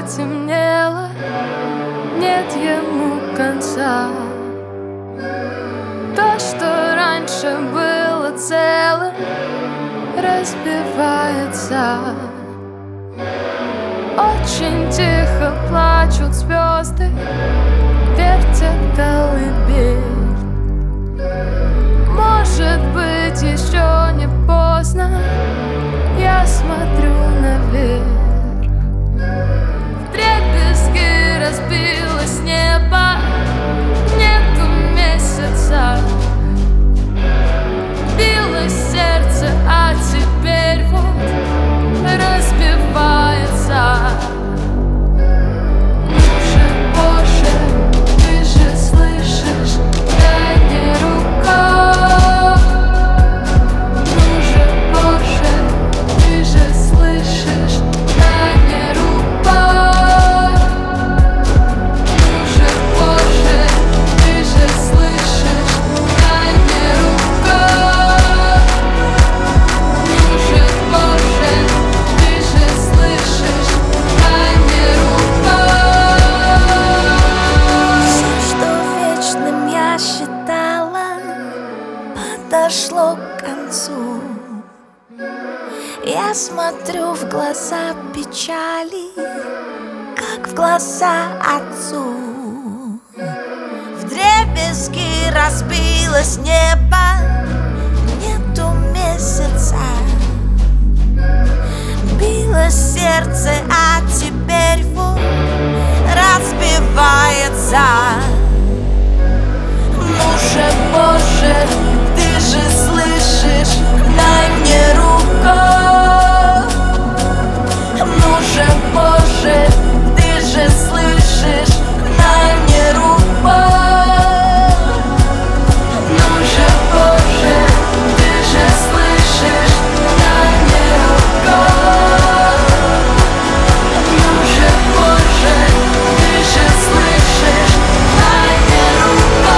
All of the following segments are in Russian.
потемнело, нет ему конца. То, что раньше было целым, разбивается. Очень тихо плачут звезды, вертят колыбель. Может быть, еще не поздно, я смотрю наверх. Вдребезги разбилось небо, нету месяца. Билось сердце, а теперь вот разбивается. Боже, ты же слышишь, дай мне руку. Боже, ты же слышишь, дай мне руку. Боже, ты же слышишь, дай мне руку. Боже, ты же слышишь, дай мне руку. Все, что вечным я считала, подошло к концу. Я смотрю в глаза печали, как в глаза отцу. Вдребезги разбилось небо, нету месяца. Билось сердце, а теперь вот разбивается. Ну же, Боже, ты же слышишь, дай мне руку. Ну же, Боже, ты же слышишь, дай мне руку. Ну же, Боже, ты же слышишь, дай мне руку. Ну же, Боже, ты же слышишь, дай мне руку.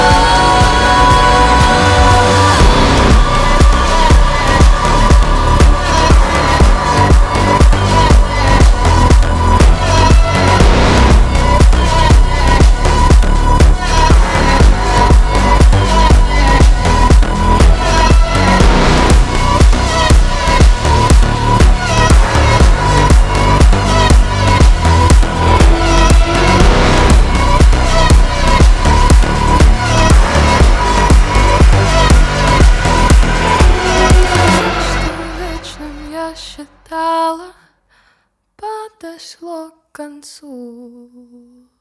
Я считала, подошло к концу.